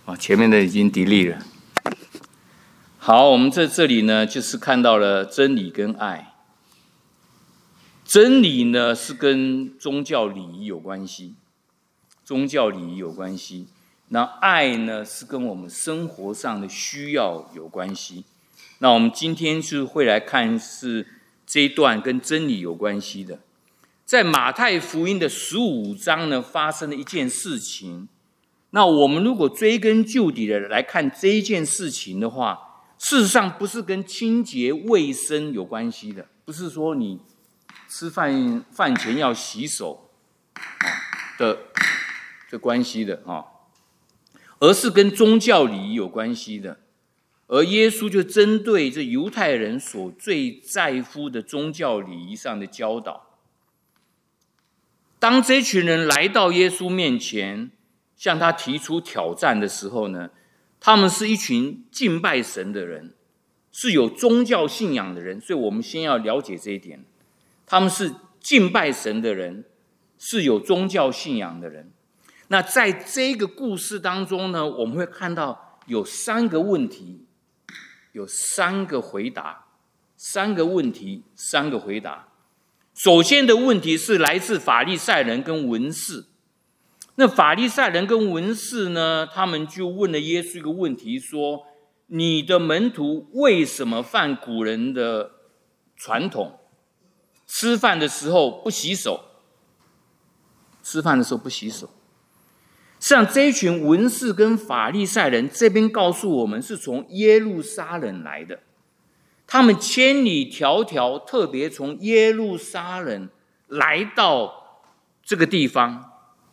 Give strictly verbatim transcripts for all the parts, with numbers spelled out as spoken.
啊，前面的已经 delete 了。好，我们在这里呢，就是看到了真理跟爱。真理呢是跟宗教礼仪有关系，宗教礼仪有关系。那爱呢是跟我们生活上的需要有关系。那我们今天是会来看是这一段跟真理有关系的。在马太福音的十五章呢，发生了一件事情。那我们如果追根究底的来看这一件事情的话，事实上不是跟清洁卫生有关系的，不是说你吃饭饭前要洗手的的关系的啊，而是跟宗教礼仪有关系的。而耶稣就针对这犹太人所最在乎的宗教礼仪上的教导。当这群人来到耶稣面前，向他提出挑战的时候呢，他们是一群敬拜神的人，是有宗教信仰的人，所以我们先要了解这一点。他们是敬拜神的人，是有宗教信仰的人。那在这个故事当中呢，我们会看到有三个问题，有三个回答，三个问题，三个回答。首先的问题是来自法利赛人跟文士。那法利赛人跟文士呢，他们就问了耶稣一个问题，说：你的门徒为什么犯古人的传统？吃饭的时候不洗手，吃饭的时候不洗手。实际上，这一群文士跟法利赛人这边告诉我们，是从耶路撒冷来的。他们千里迢迢，特别从耶路撒冷来到这个地方，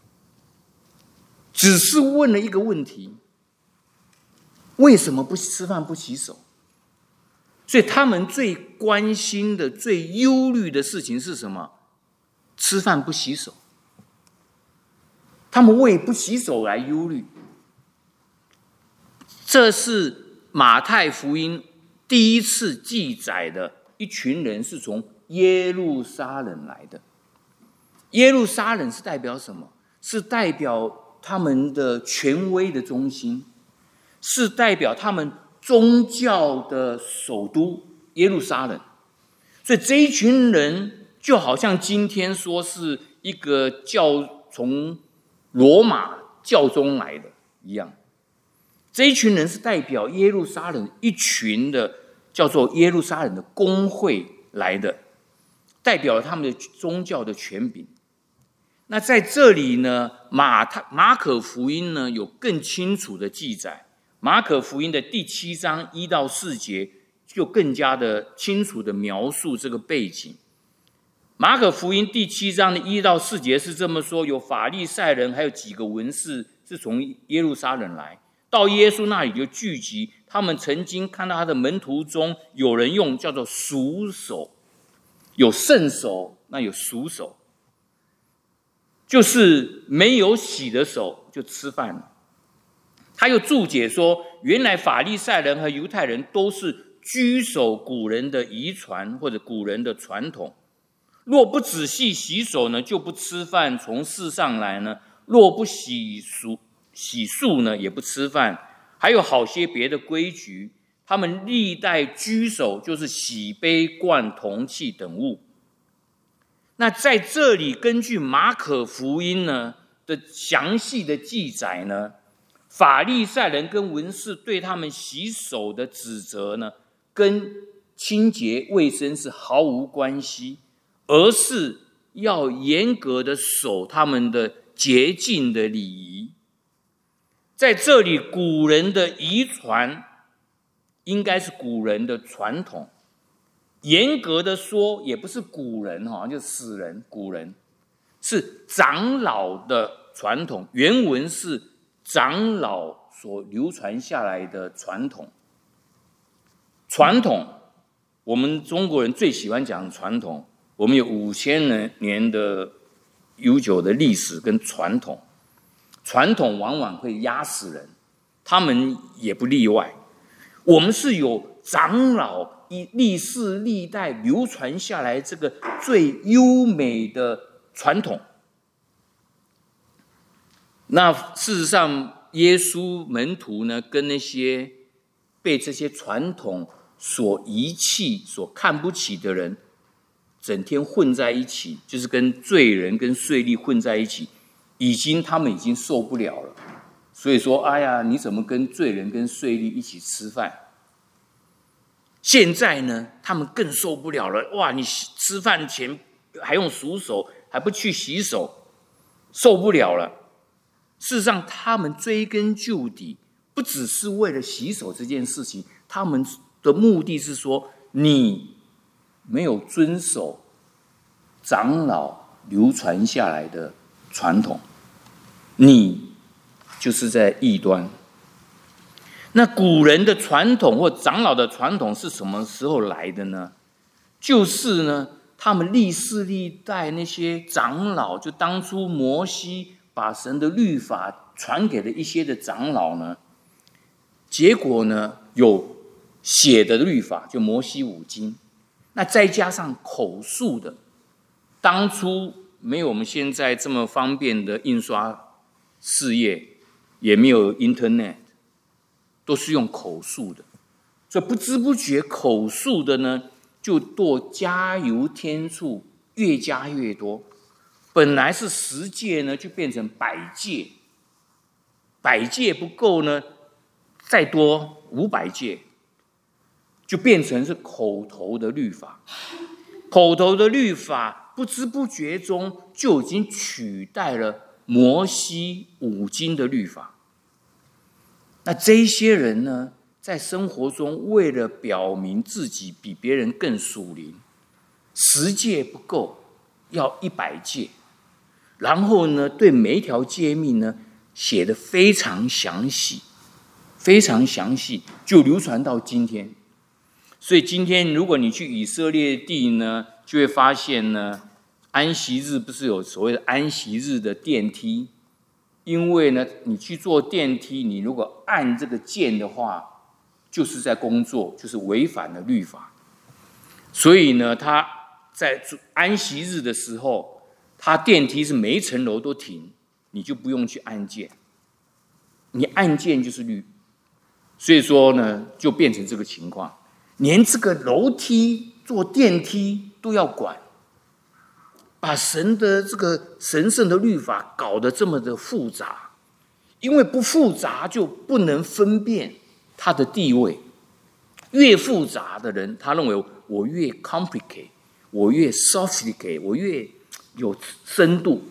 只是问了一个问题：为什么不吃饭不洗手？所以他们最关心的、最忧虑的事情是什么？吃饭不洗手。他们为不洗手来忧虑。这是马太福音第一次记载的一群人是从耶路撒冷来的。耶路撒冷是代表什么？是代表他们的权威的中心，是代表他们宗教的首都耶路撒冷。所以这一群人就好像今天说是一个教从罗马教宗来的一样。这一群人是代表耶路撒冷一群的叫做耶路撒冷的公会来的，代表了他们的宗教的权柄。那在这里呢，马太马可福音呢有更清楚的记载。马可福音的第七章一到四节就更加的清楚的描述这个背景。马可福音第七章的一到四节是这么说：有法利赛人还有几个文士是从耶路撒冷来，到耶稣那里就聚集。他们曾经看到他的门徒中有人用叫做赎手，有圣手，那有赎手，就是没有洗的手就吃饭了。他又注解说，原来法利赛人和犹太人都是居守古人的遗传或者古人的传统。若不仔细洗手呢，就不吃饭；从事上来呢，若不洗漱洗漱呢，也不吃饭。还有好些别的规矩，他们历代居守，就是洗杯、灌铜器等物。那在这里，根据马可福音呢的详细的记载呢，法利赛人跟文士对他们洗手的指责呢，跟清洁卫生是毫无关系，而是要严格的守他们的洁净的礼仪。在这里，古人的遗传应该是古人的传统，严格的说，也不是古人哈，就死人，古人是长老的传统，原文是长老所流传下来的传统。传统，我们中国人最喜欢讲传统，我们有五千年的悠久的历史跟传统。传统往往会压死人，他们也不例外。我们是有长老历世历代流传下来这个最优美的传统。那事实上， 耶稣门徒呢，跟那些被这些传统所遗弃、所看不起的人，整天混在一起，就是跟罪人、跟税吏混在一起，已经他们已经受不了了。所以说，哎呀，你怎么跟罪人、跟税吏一起吃饭？现在呢，他们更受不了了。哇，你吃饭前还用数手，还不去洗手，受不了了。事实上，他们追根究底，不只是为了洗手这件事情，他们的目的是说，你没有遵守长老流传下来的传统，你就是在异端。那古人的传统或长老的传统是什么时候来的呢？就是呢，他们历世历代那些长老，就当初摩西把神的律法传给了一些的长老呢，结果呢有写的律法，就摩西五经，那再加上口述的，当初没有我们现在这么方便的印刷事业，也没有 Internet， 都是用口述的，所以不知不觉口述的呢，就多加油添醋，越加越多。本来是十诫呢，就变成百诫，百诫不够呢，再多五百诫，就变成是口头的律法。口头的律法不知不觉中就已经取代了摩西五经的律法。那这些人呢，在生活中为了表明自己比别人更属灵，十诫不够，要一百诫，然后呢，对每一条诫命呢写得非常详细，非常详细，就流传到今天。所以今天如果你去以色列地呢，就会发现呢，安息日不是有所谓的安息日的电梯？因为呢，你去坐电梯，你如果按这个键的话，就是在工作，就是违反了律法。所以呢，他在安息日的时候，他电梯是每一层楼都停，你就不用去按键，你按键就是律。所以说呢，就变成这个情况，连这个楼梯、坐电梯都要管。把神的这个神圣的律法搞得这么的复杂，因为不复杂就不能分辨他的地位。越复杂的人，他认为我越 complicate， 我越 sophisticate， 我越有深度。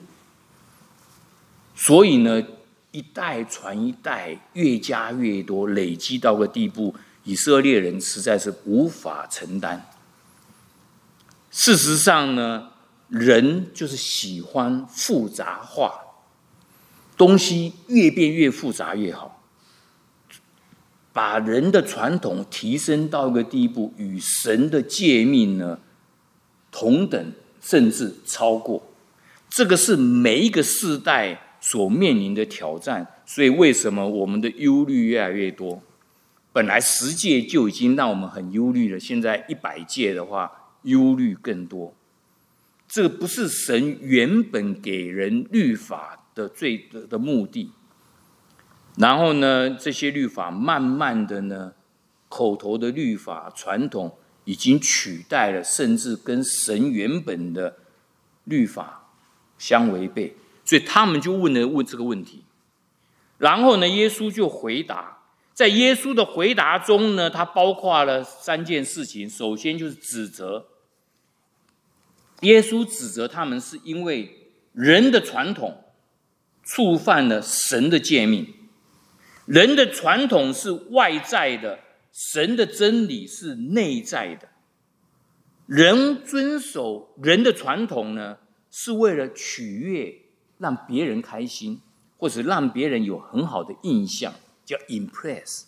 所以呢，一代传一代，越加越多，累积到个地步，以色列人实在是无法承担。事实上呢，人就是喜欢复杂化，东西越变越复杂越好，把人的传统提升到一个地步，与神的诫命呢同等，甚至超过。这个是每一个世代所面临的挑战。所以为什么我们的忧虑越来越多？本来十诫就已经让我们很忧虑了，现在一百诫的话，忧虑更多。这个不是神原本给人律法的最的的目的。然后呢，这些律法慢慢的呢，口头的律法传统已经取代了，甚至跟神原本的律法相违背。所以他们就问了问这个问题。然后呢，耶稣就回答。在耶稣的回答中呢，他包括了三件事情。首先就是指责。耶稣指责他们是因为人的传统触犯了神的诫命。人的传统是外在的，神的真理是内在的。人遵守人的传统呢，是为了取悦，让别人开心，或者让别人有很好的印象，叫 impress，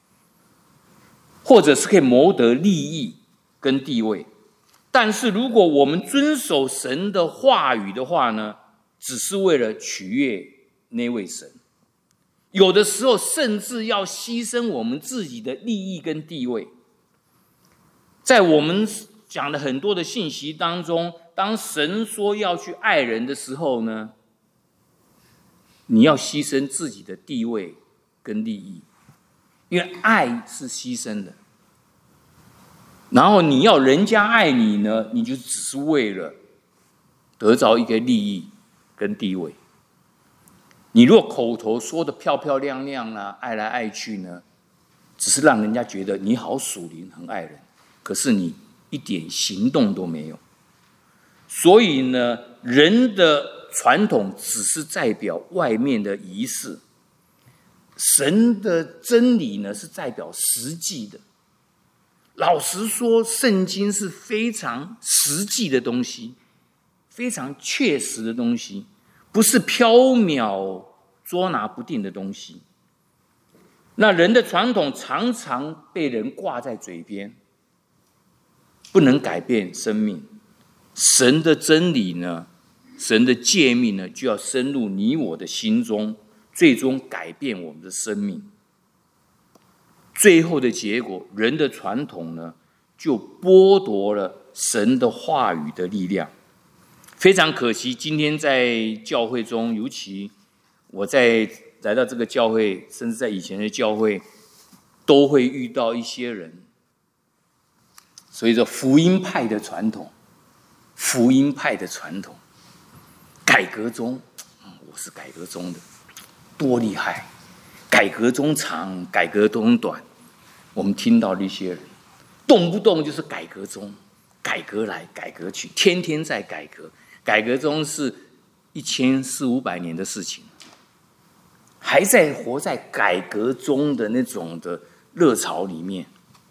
或者是可以谋得利益跟地位。但是如果我们遵守神的话语的话呢，只是为了取悦那位神，有的时候甚至要牺牲我们自己的利益跟地位。在我们讲的很多的信息当中，当神说要去爱人的时候呢，你要牺牲自己的地位跟利益，因为爱是牺牲的。然后你要人家爱你呢，你就只是为了得着一个利益跟地位。你若口头说的漂漂亮亮啊，爱来爱去呢，只是让人家觉得你好属灵，很爱人，可是你一点行动都没有。所以呢，人的传统只是代表外面的仪式，神的真理呢是代表实际的。老实说，圣经是非常实际的东西，非常确实的东西，不是缥缈捉拿不定的东西。那人的传统常常被人挂在嘴边，不能改变生命。神的真理呢，神的诫命呢，就要深入你我的心中，最终改变我们的生命。最后的结果，人的传统呢，就剥夺了神的话语的力量。非常可惜，今天在教会中，尤其我在来到这个教会，甚至在以前的教会，都会遇到一些人，所以说福音派的传统，福音派的传统，改革中，我是改革中的，多厉害！改革中长，改革中短。我们听到的一些人，动不动就是改革中，改革来改革去，天天在改革。改革中是一千四五百年的事情，还在活在改革中的那种的热潮里面，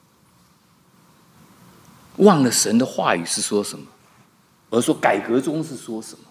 忘了神的话语是说什么，而说改革中是说什么。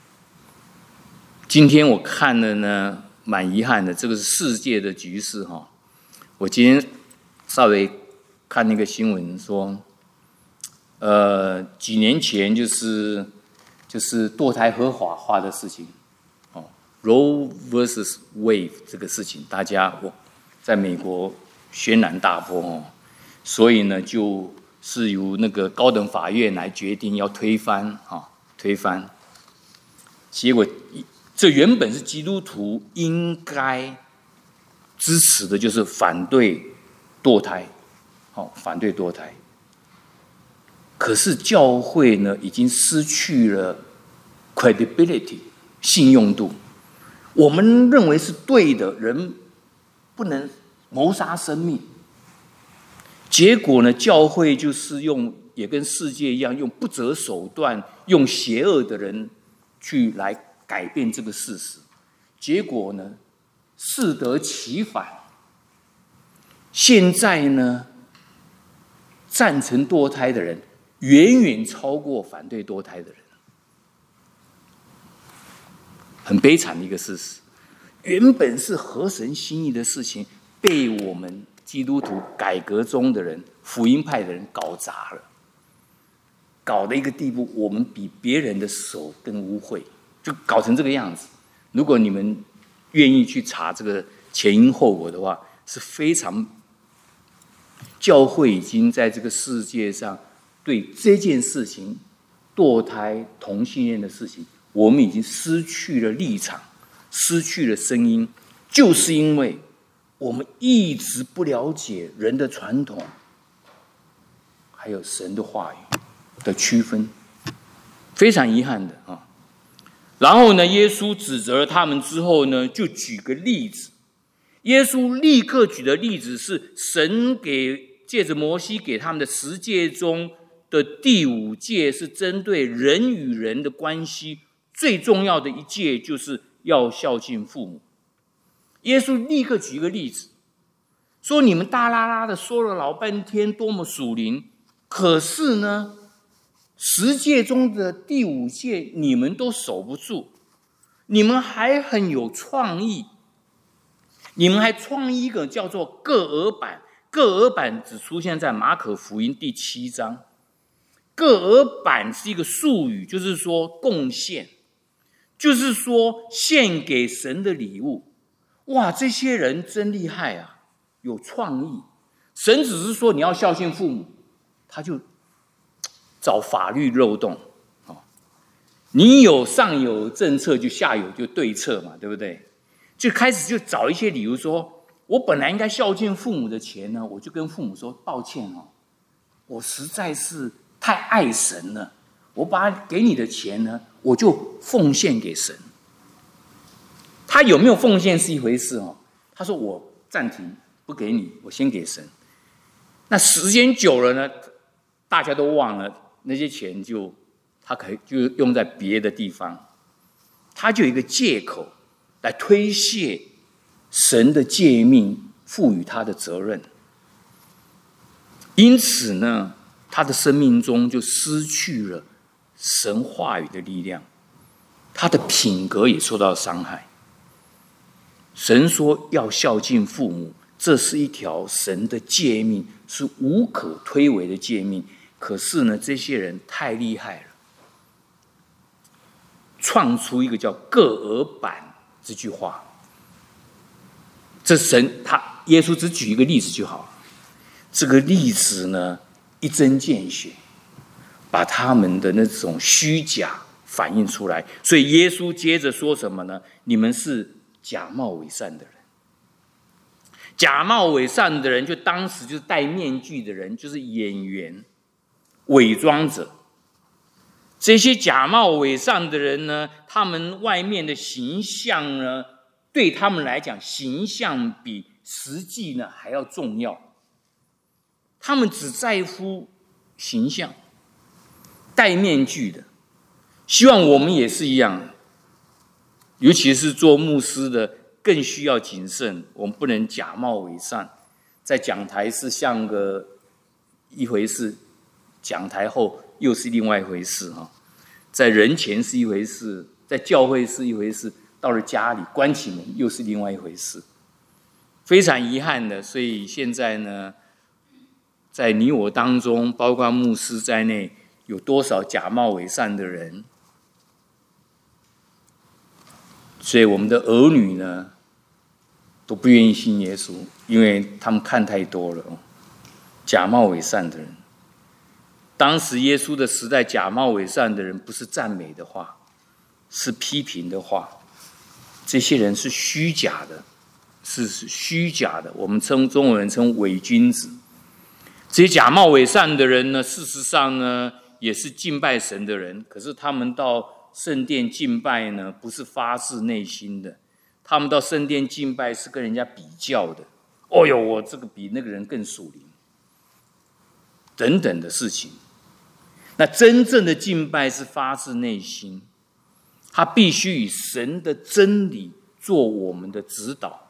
今天我看了呢，蛮遗憾的，这个是世界的局势哈。我今天稍微看那个新闻说，呃，几年前就是就是堕胎合法化的事情，哦 ，Roe versus Wade 这个事情，大家我在美国轩然大波哦，所以呢，就是由那个高等法院来决定要推翻啊，推翻。结果这原本是基督徒应该支持的，就是反对堕胎，好，反对堕胎。可是教会呢，已经失去了 credibility 信用度。我们认为是对的，人不能谋杀生命。结果呢，教会就是用，也跟世界一样，用不择手段，用邪恶的人去来改变这个事实。结果呢，适得其反。现在呢，赞成堕胎的人远远超过反对堕胎的人，很悲惨的一个事实。原本是合神心意的事情，被我们基督徒改革中的人、福音派的人搞砸了，搞到一个地步，我们比别人的手更污秽，就搞成这个样子。如果你们愿意去查这个前因后果的话，是非常。教会已经在这个世界上对这件事情，堕胎、同性恋的事情，我们已经失去了立场，失去了声音，就是因为我们一直不了解人的传统，还有神的话语的区分，非常遗憾的啊。然后呢，耶稣指责了他们之后呢，就举个例子。耶稣立刻举的例子是神给借着摩西给他们的十诫中的第五诫，是针对人与人的关系最重要的一诫，就是要孝敬父母。耶稣立刻举一个例子，说你们大啦啦的说了老半天多么属灵，可是呢，十诫中的第五诫你们都守不住，你们还很有创意，你们还创一个叫做各耳版，各耳版只出现在马可福音第七章。各耳版是一个术语，就是说贡献，就是说献给神的礼物。哇，这些人真厉害啊，有创意。神只是说你要孝敬父母，他就找法律漏洞。你有上有政策，就下有就对策嘛，对不对？就开始就找一些理由说， 我本来应该孝敬父母的钱呢，我就跟父母说抱歉哦，我实在是太爱神了，我把给你的钱呢，我就奉献给神。他有没有奉献是一回事哦，他说我暂停不给你，我先给神。那时间久了呢，大家都忘了那些钱就他可以就用在别的地方，他就有一个借口来推卸神的诫命赋予他的责任。因此呢，他的生命中就失去了神话语的力量，他的品格也受到伤害。神说要孝敬父母，这是一条神的诫命，是无可推诿的诫命。可是呢，这些人太厉害了，创出一个叫各耳板这句话。这神他耶稣只举一个例子就好了，这个例子呢一针见血，把他们的那种虚假反映出来。所以耶稣接着说什么呢？你们是假冒伪善的人。假冒伪善的人，就当时就是戴面具的人，就是演员、伪装者。这些假冒伪善的人呢，他们外面的形象呢，对他们来讲，形象比实际呢还要重要。他们只在乎形象，戴面具的。希望我们也是一样，尤其是做牧师的更需要谨慎，我们不能假冒伪善。在讲台是像个一回事，讲台后又是另外一回事哈。在人前是一回事，在教会是一回事，到了家里关起门又是另外一回事。非常遗憾的，所以现在呢，在你我当中，包括牧师在内，有多少假冒伪善的人？所以我们的儿女呢，都不愿意信耶稣，因为他们看太多了假冒伪善的人。当时耶稣的时代，假冒伪善的人不是赞美的话，是批评的话。这些人是虚假的，是虚假的。我们称中文人称伪君子。这些假冒伪善的人呢，事实上呢，也是敬拜神的人，可是他们到圣殿敬拜呢，不是发自内心的。他们到圣殿敬拜是跟人家比较的。哦哟，我这个比那个人更属灵，等等的事情。那真正的敬拜是发自内心，他必须以神的真理做我们的指导。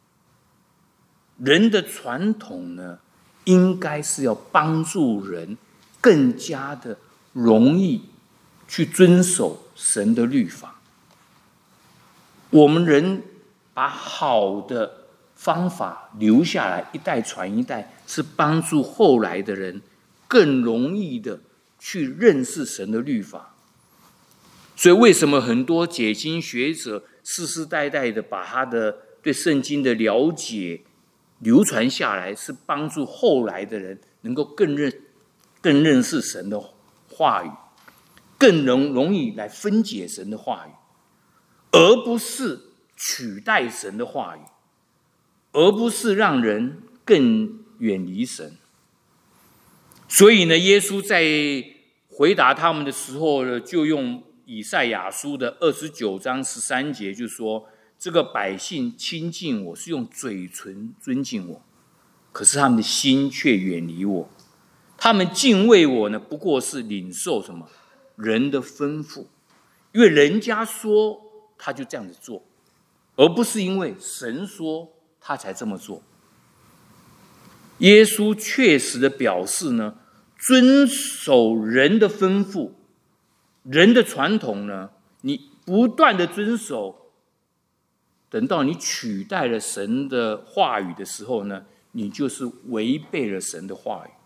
人的传统呢，应该是要帮助人更加的容易去遵守神的律法。我们人把好的方法留下来，一代传一代，是帮助后来的人更容易的去认识神的律法。所以为什么很多解经学者世世代代的把他的对圣经的了解流传下来，是帮助后来的人能够更认更认识神的话语，更容容易来分解神的话语，而不是取代神的话语，而不是让人更远离神。所以呢，耶稣在回答他们的时候呢，就用以赛亚书的二十九章十三节就说，这个百姓亲近我，是用嘴唇尊敬我，可是他们的心却远离我。他们敬畏我呢，不过是领受什么人的吩咐，因为人家说他就这样子做，而不是因为神说他才这么做。耶稣确实的表示呢，遵守人的吩咐，人的传统呢，你不断的遵守，等到你取代了神的话语的时候呢，你就是违背了神的话语。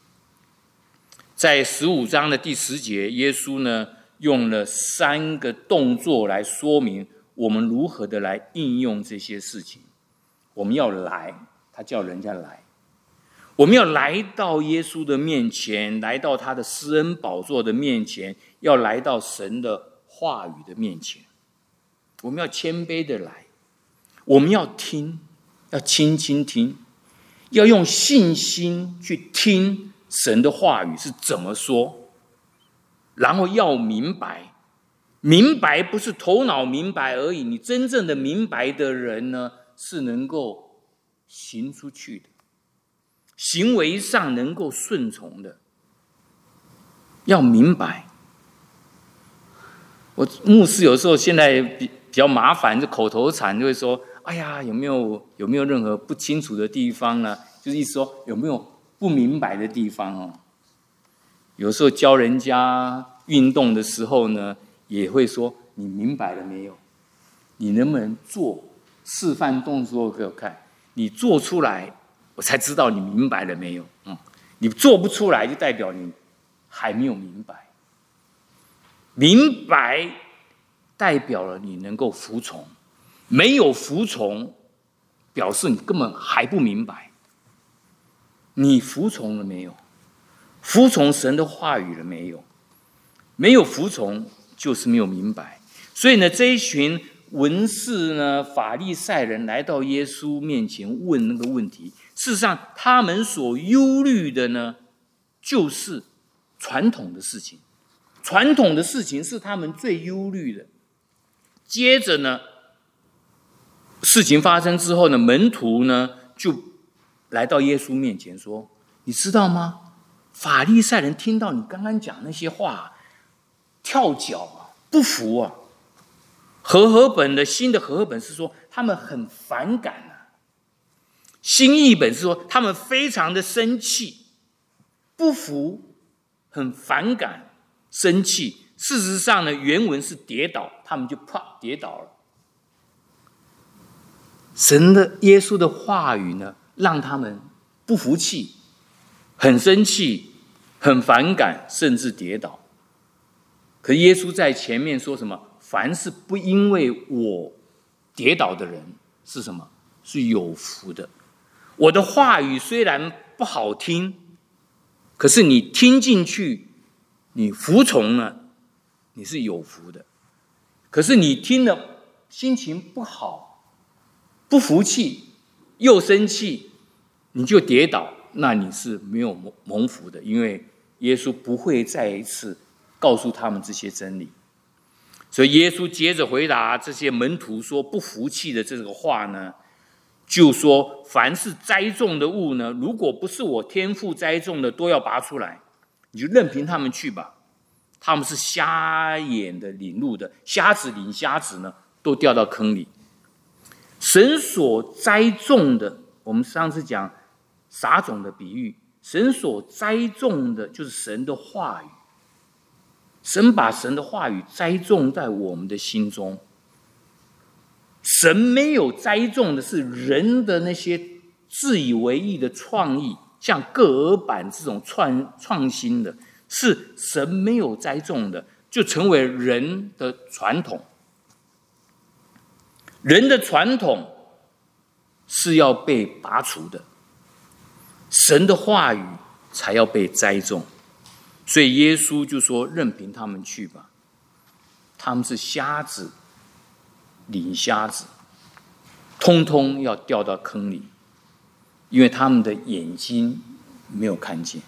在十五章的第十节，耶稣呢用了三个动作来说明我们如何的来应用这些事情。我们要来，他叫人家来，我们要来到耶稣的面前，来到他的施恩宝座的面前，要来到神的话语的面前。我们要谦卑的来，我们要听， 要轻轻听，要用信心去听神的话语是怎么说，然后要明白。明白不是头脑明白而已，你真正的明白的人呢，是能够行出去的，行为上能够顺从的。要明白。我牧师有时候现在比比较麻烦，就口头禅就会说：“哎呀，有没有有没有任何不清楚的地方呢？”就是意思说有没有不明白的地方哦。有时候教人家运动的时候呢，也会说：“你明白了没有？你能不能做示范动作给我看？你做出来，我才知道你明白了没有。嗯，你做不出来，就代表你还没有明白。明白代表了你能够服从，没有服从，表示你根本还不明白。你服从了没有？服从神的话语了没有？没有服从，就是没有明白。所以呢，这一群文士呢、法利赛人来到耶稣面前问那个问题，事实上他们所忧虑的呢，就是传统的事情。传统的事情是他们最忧虑的。接着呢，事情发生之后呢，门徒呢就来到耶稣面前说：“你知道吗？法利赛人听到你刚刚讲那些话，跳脚啊，不服啊。”和合本的新的和合本是说他们很反感啊，新译本是说他们非常的生气，不服，很反感。生气，事实上呢，原文是跌倒，他们就啪跌倒了。神的耶稣的话语呢，让他们不服气，很生气，很反感，甚至跌倒。可耶稣在前面说什么？凡是不因为我跌倒的人，是什么？是有福的。我的话语虽然不好听，可是你听进去，你服从了，你是有福的。可是你听了心情不好，不服气，又生气，你就跌倒，那你是没有蒙福的，因为耶稣不会再一次告诉他们这些真理。所以耶稣接着回答这些门徒说不服气的这个话呢，就说凡是栽种的物呢，如果不是我天父栽种的，都要拔出来，你就任凭他们去吧。他们是瞎眼的领路的，瞎子领瞎子呢，都掉到坑里。神所栽种的，我们上次讲撒种的比喻，神所栽种的就是神的话语。神把神的话语栽种在我们的心中，神没有栽种的是人的那些自以为意的创意，像个尔版这种创创新的，是神没有栽种的，就成为人的传统。人的传统是要被拔除的，神的话语才要被栽种。所以耶稣就说任凭他们去吧，他们是瞎子领瞎子，通通要掉到坑里，因为他们的眼睛没有看见。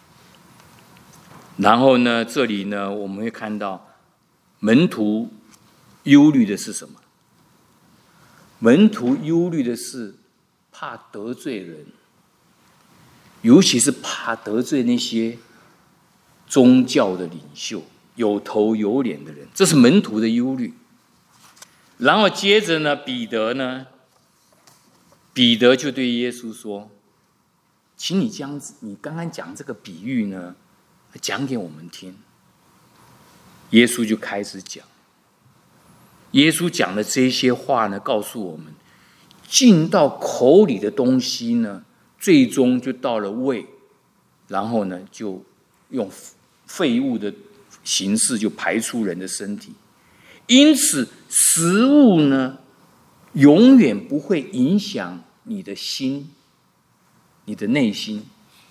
然后呢，这里呢，我们会看到门徒忧虑的是什么？门徒忧虑的是怕得罪人，尤其是怕得罪那些宗教的领袖，有头有脸的人，这是门徒的忧虑。然后接着呢，彼得呢，彼得就对耶稣说：“请你将你刚刚讲这个比喻呢，讲给我们听。”耶稣就开始讲。耶稣讲的这些话呢，告诉我们，进到口里的东西呢，最终就到了胃，然后呢，就用废物的形式就排出人的身体。因此食物呢，永远不会影响你的心，你的内心，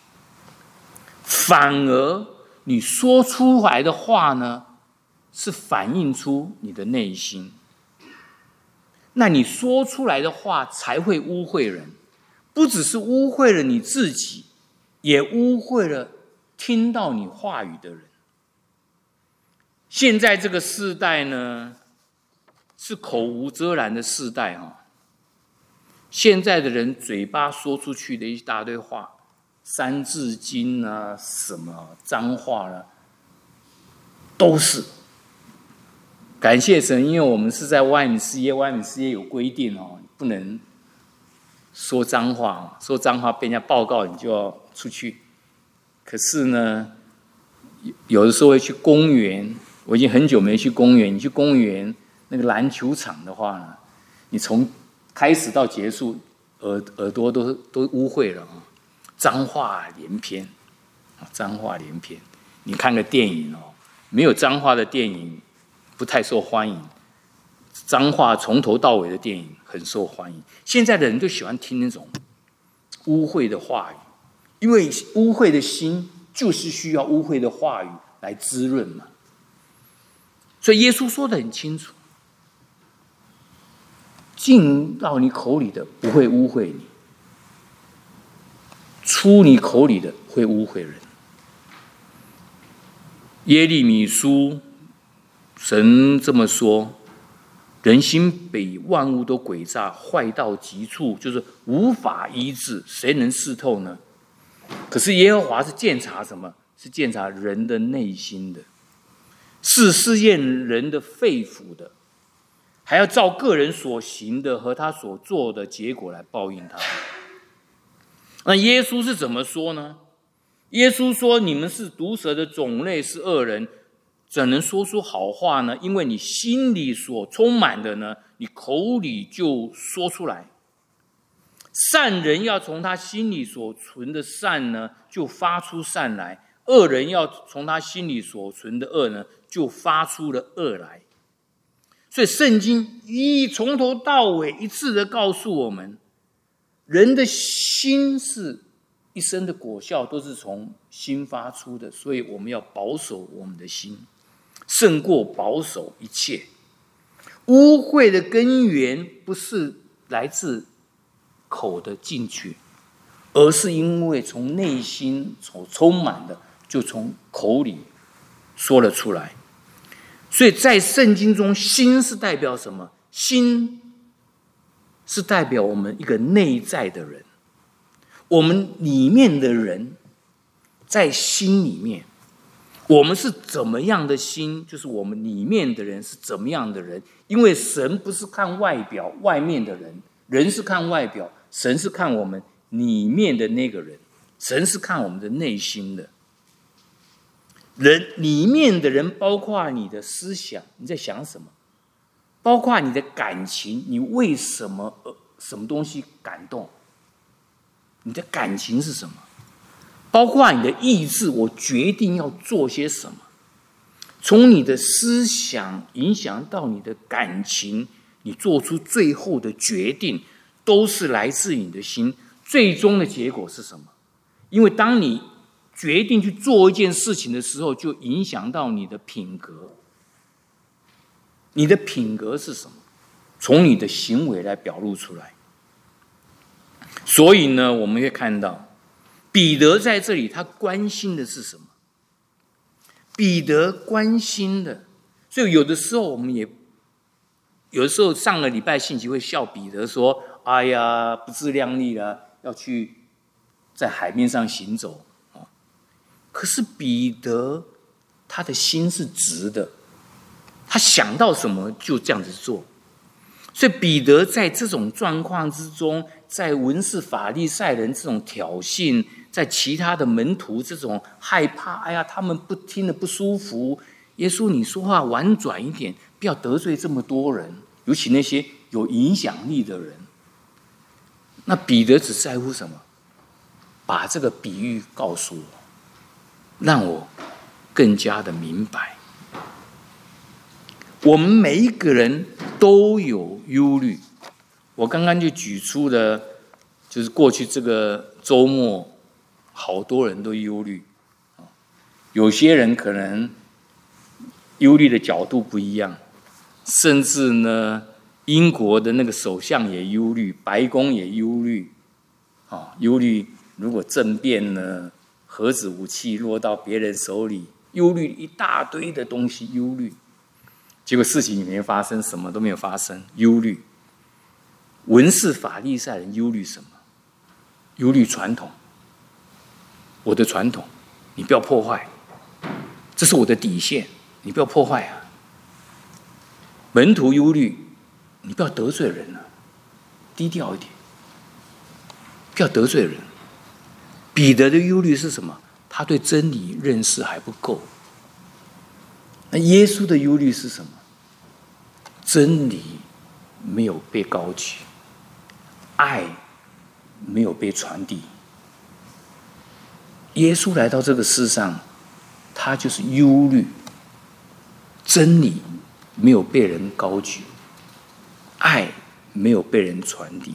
反而你说出来的话呢，是反映出你的内心。 那你说出来的话才会污秽人，不只是污秽了你自己，也污秽了听到你话语的人。现在这个世代呢，是口无遮拦的世代哈。现在的人嘴巴说出去的一大堆话，三字经啊，什么脏话啦、啊，都是。感谢神，因为我们是在外面事业，外面事业有规定哦，不能说脏话，说脏话被人家报告，你就要出去。可是呢，有的时候会去公园，我已经很久没去公园。你去公园那个篮球场的话呢，你从开始到结束，耳耳朵都都污秽了啊，脏话连篇，脏话连篇。你看个电影哦，没有脏话的电影不太受欢迎，脏话从头到尾的电影很受欢迎。现在的人都喜欢听那种污秽的话语，因为污秽的心就是需要污秽的话语来滋润嘛。所以耶稣说得很清楚，进到你口里的不会污秽你，出你口里的会污秽人。耶利米书神这么说，人心比万物都诡诈，坏到极处，就是无法医治，谁能识透呢？可是耶和华是鉴察什么？是鉴察人的内心的，是试验人的肺腑的，还要照个人所行的和他所做的结果来报应他。那耶稣是怎么说呢？耶稣说：你们是毒蛇的种类，是恶人，怎能说出好话呢？因为你心里所充满的呢，你口里就说出来。善人要从他心里所存的善呢，就发出善来；恶人要从他心里所存的恶呢，就发出了恶来。所以圣经一从头到尾一次的告诉我们，人的心是一生的果效，都是从心发出的，所以我们要保守我们的心，胜过保守一切。污秽的根源不是来自口的进去，而是因为从内心所充满的，就从口里说了出来。所以在圣经中，心是代表什么？心是代表我们一个内在的人，我们里面的人在心里面，我们是怎么样的心，就是我们里面的人是怎么样的人。因为神不是看外表外面的人，人是看外表，神是看我们里面的那个人，神是看我们的内心的。人里面的人包括你的思想，你在想什么，包括你的感情，你为什么呃什么东西感动，你的感情是什么，包括你的意志，我决定要做些什么。从你的思想影响到你的感情，你做出最后的决定都是来自你的心。最终的结果是什么？因为当你决定去做一件事情的时候，就影响到你的品格。你的品格是什么？从你的行为来表露出来。所以呢，我们会看到彼得在这里，他关心的是什么？彼得关心的，所以有的时候我们也，有的时候上个礼拜信息会笑彼得说：“哎呀，不自量力了，要去在海面上行走。”可是彼得他的心是直的，他想到什么就这样子做。所以彼得在这种状况之中，在文士法利赛人这种挑衅，在其他的门徒这种害怕，哎呀，他们不听了不舒服。耶稣，你说话婉转一点，不要得罪这么多人，尤其那些有影响力的人。那彼得只在乎什么？把这个比喻告诉我，让我更加的明白。我们每一个人都有忧虑。我刚刚就举出了，就是过去这个周末，好多人都忧虑。有些人可能忧虑的角度不一样，甚至呢， 英国的那个首相也忧虑，白宫也忧虑，啊，忧虑如果政变呢，核子武器落到别人手里，忧虑一大堆的东西，忧虑。结果事情也没发生，什么都没有发生，忧虑。文士法利赛人忧虑什么？忧虑传统，我的传统，你不要破坏，这是我的底线，你不要破坏啊。门徒忧虑，你不要得罪人啊，低调一点，不要得罪人。彼得的忧虑是什么？他对真理认识还不够。那耶稣的忧虑是什么？真理没有被高举，爱没有被传递。耶稣来到这个世上，他就是忧虑真理没有被人高举，爱没有被人传递。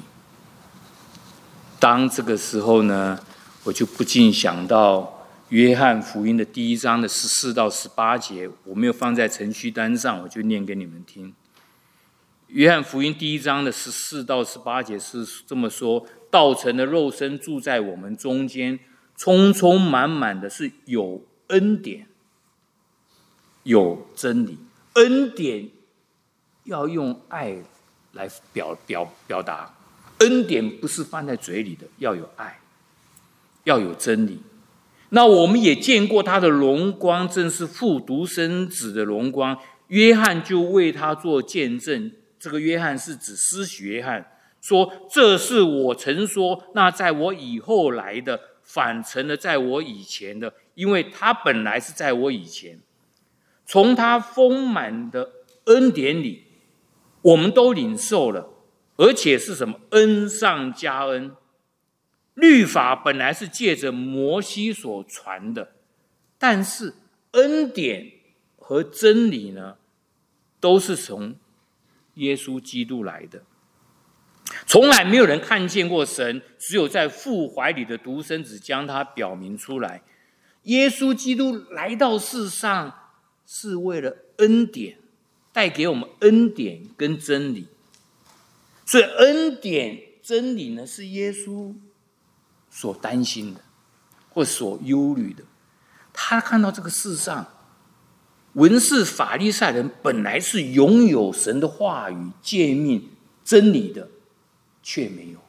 当这个时候呢，我就不禁想到约翰福音的第一章的十四到十八节，我没有放在程序单上，我就念给你们听。约翰福音第一章的十四到十八节是这么说：道成的肉身住在我们中间，充充满满的是有恩典，有真理。恩典要用爱来表表表达，恩典不是放在嘴里的，要有爱，要有真理。那我们也见过他的荣光，正是父独生子的荣光。约翰就为他做见证，这个约翰是指施洗约翰，说这是我曾说，那在我以后来的反成了在我以前的，因为他本来是在我以前。从他丰满的恩典里，我们都领受了，而且是什么？恩上加恩。律法本来是借着摩西所传的，但是恩典和真理呢，都是从耶稣基督来的。从来没有人看见过神，只有在父怀里的独生子将他表明出来。耶稣基督来到世上是为了恩典，带给我们恩典跟真理。所以恩典真理呢，是耶稣所担心的或所忧虑的。他看到这个世上文士法利赛人本来是拥有神的话语诫命真理的，却没有。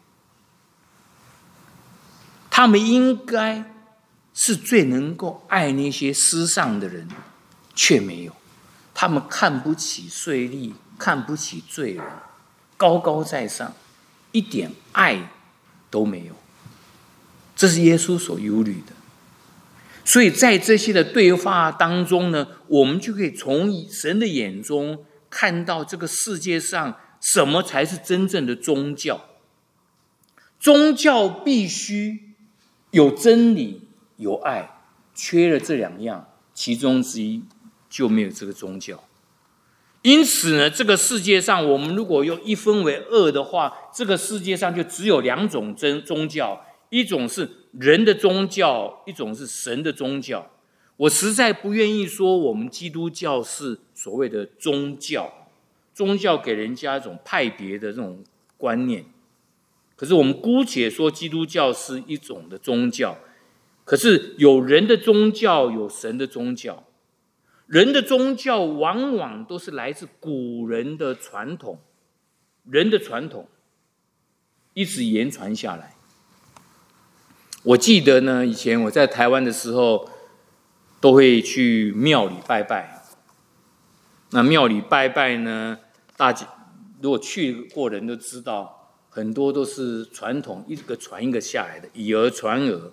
他们应该是最能够爱那些失丧的人，却没有。他们看不起税吏，看不起罪人，高高在上，一点爱都没有。这是耶稣所忧虑的。所以在这些的对话当中呢，我们就可以从神的眼中看到这个世界上什么才是真正的宗教。宗教必须有真理有爱，缺了这两样其中之一就没有这个宗教。因此呢，这个世界上我们如果用一分为二的话，这个世界上就只有两种真宗教，一种是人的宗教，一种是神的宗教。我实在不愿意说我们基督教是所谓的宗教，宗教给人家一种派别的这种观念。可是我们姑且说基督教是一种的宗教，可是有人的宗教，有神的宗教。人的宗教往往都是来自古人的传统，人的传统一直延传下来。我记得呢，以前我在台湾的时候，都会去庙里拜拜。那庙里拜拜呢，大家如果去过的人都知道，很多都是传统一个传一个下来的，以讹传讹。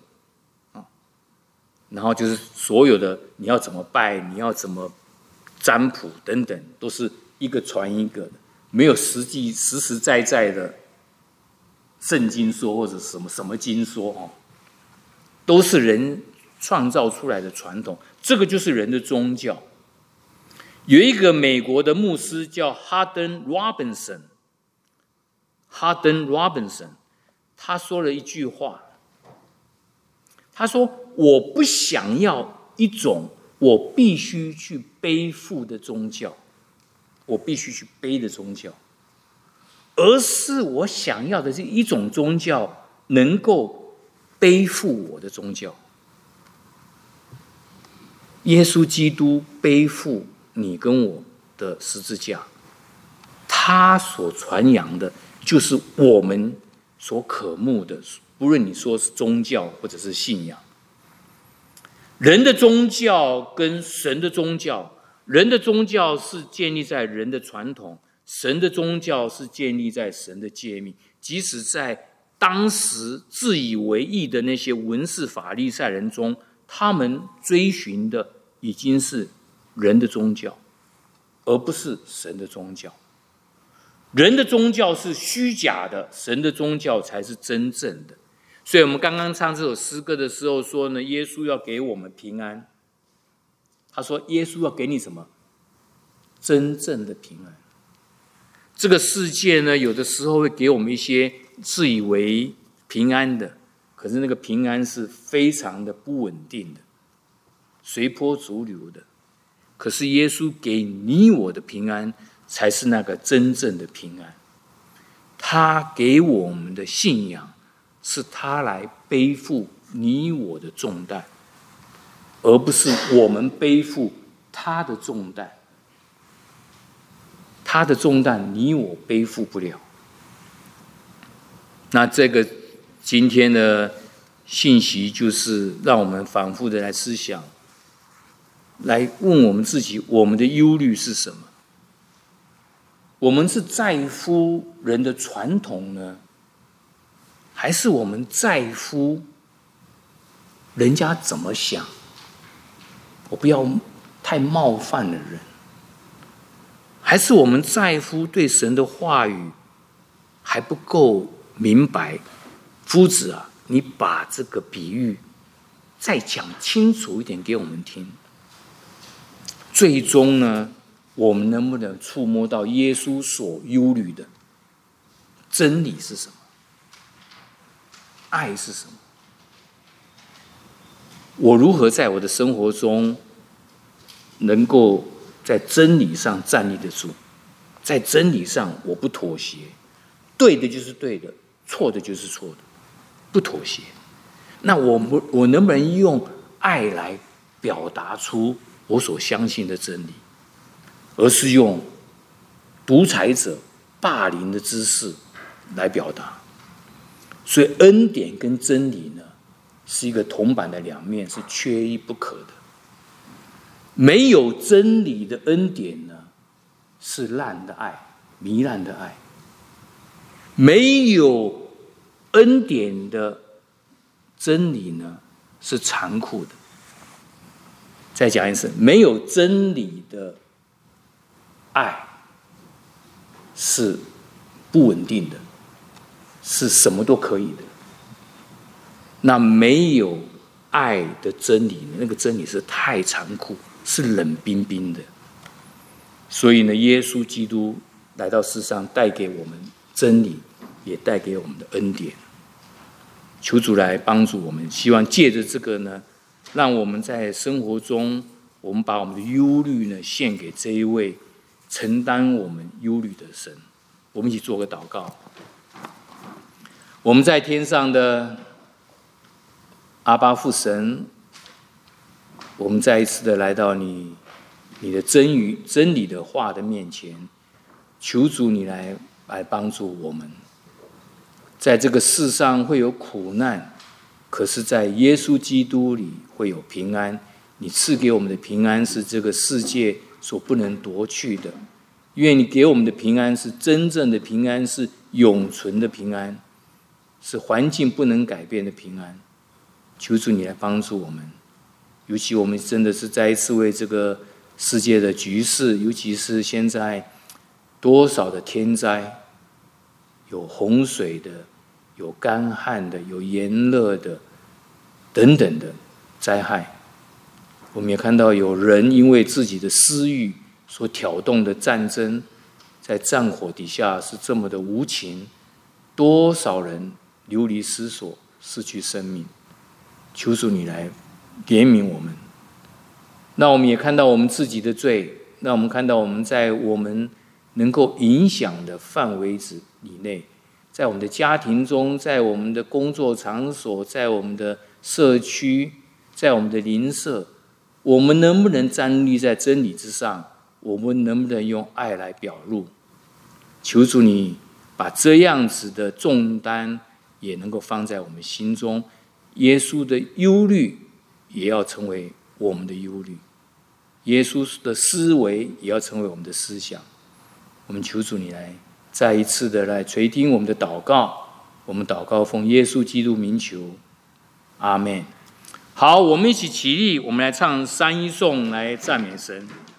然后就是所有的你要怎么拜，你要怎么占卜等等，都是一个传一个的，没有实际实实在在的圣经说或者什么什么经说哦，都是人创造出来的传统。这个就是人的宗教。有一个美国的牧师叫哈登 Robinson， 哈登 Robinson， 他说了一句话，他说：我不想要一种我必须去背负的宗教，我必须去背的宗教。 而是我想要的是一种宗教能够背负我的宗教。耶稣基督背负你跟我的十字架，他所传扬的就是我们所渴慕的，不论你说是宗教或者是信仰。人的宗教跟神的宗教，人的宗教是建立在人的传统，神的宗教是建立在神的诫命。即使在当时自以为义的那些文士法利赛人中，他们追寻的已经是人的宗教，而不是神的宗教。人的宗教是虚假的，神的宗教才是真正的。所以我们刚刚唱这首诗歌的时候说呢，耶稣要给我们平安。他说耶稣要给你什么？真正的平安。这个世界呢，有的时候会给我们一些自以为平安的，可是那个平安是非常的不稳定的，随波逐流的。可是耶稣给你我的平安才是那个真正的平安。他给我们的信仰是他来背负你我的重担，而不是我们背负他的重担。他的重担你我背负不了。那这个今天的信息就是让我们反复的来思想，来问我们自己，我们的忧虑是什么？我们是在乎人的传统呢，还是我们在乎人家怎么想？我不要太冒犯了人。还是我们在乎对神的话语还不够明白？夫子啊，你把这个比喻再讲清楚一点给我们听。最终呢，我们能不能触摸到耶稣所忧虑的真理是什么？爱是什么？我如何在我的生活中能够在真理上站立得住？在真理上我不妥协，对的就是对的，错的就是错的，不妥协。那我我能不能用爱来表达出我所相信的真理，而是用独裁者霸凌的姿势来表达？所以恩典跟真理呢，是一个铜板的两面，是缺一不可的。没有真理的恩典呢，是烂的爱，糜烂的爱。没有恩典的真理呢，是残酷的。再讲一次，没有真理的爱是不稳定的，是什么都可以的。那没有爱的真理，那个真理是太残酷，是冷冰冰的。所以呢，耶稣基督来到世上，带给我们真理，也带给我们的恩典。求主来帮助我们，希望借着这个呢，让我们在生活中，我们把我们的忧虑呢献给这一位承担我们忧虑的神。我们一起做个祷告。我们在天上的阿爸父神，我们再一次的来到你你的真语真理的话的面前，求主你来来帮助我们。在这个世上会有苦难，可是在耶稣基督里会有平安。你赐给我们的平安是这个世界所不能夺去的，愿你给我们的平安是真正的平安，是永存的平安，是环境不能改变的平安。求主你来帮助我们，尤其我们真的是再一次为这个世界的局势，尤其是现在多少的天灾，有洪水的，有干旱的，有炎热的等等的灾害。我们也看到有人因为自己的私欲所挑动的战争，在战火底下是这么的无情，多少人流离失所，失去生命。求主你来怜悯我们。那我们也看到我们自己的罪，那我们看到我们在我们能够影响的范围之以内，在我们的家庭中，在我们的工作场所，在我们的社区，在我们的邻舍，我们能不能站立在真理之上？我们能不能用爱来表露？求主你把这样子的重担也能够放在我们心中，耶稣的忧虑也要成为我们的忧虑，耶稣的思维也要成为我们的思想。我们求主你来再一次的来垂听我们的祷告，我们祷告奉耶稣基督名求，阿们。好，我们一起起立，我们来唱三一颂来赞美神。